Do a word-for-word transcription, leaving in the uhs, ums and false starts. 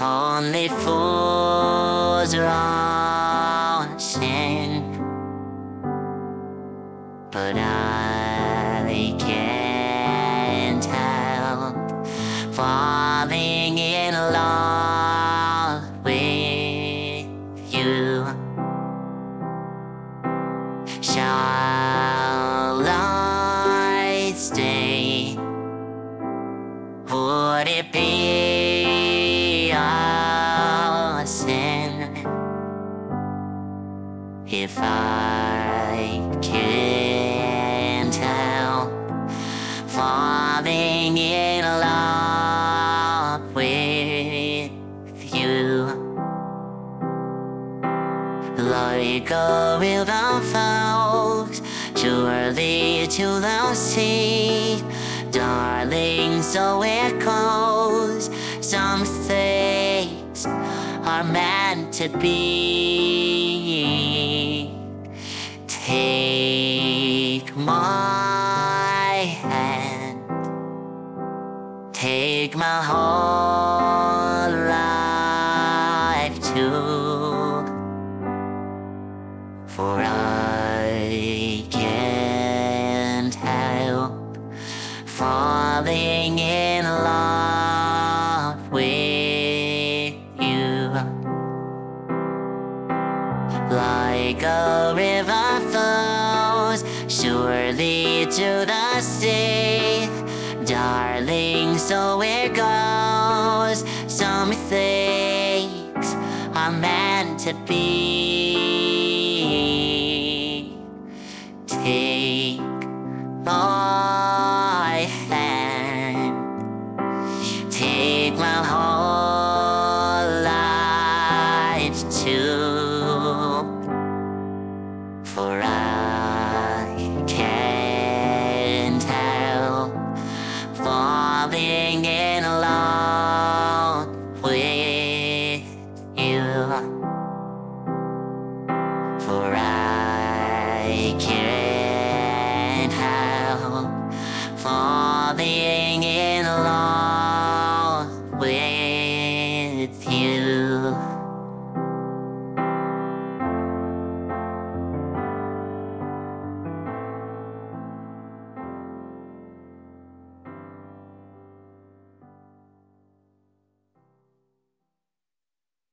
Only fools rushing, but I can't help falling in love with you. Shall I stay? Would it be a sin if I can't help falling in love with you? Like a river flows surely to the sea, darling, so it goes. Some things are meant to be. Take my hand, take my whole life too, for I can't help falling in love with you. Like a river flows surely to the sea, darling, so it goes. Some things are meant to be. Take my hand, take my whole life too, for I can't help falling in love with you, for I can't help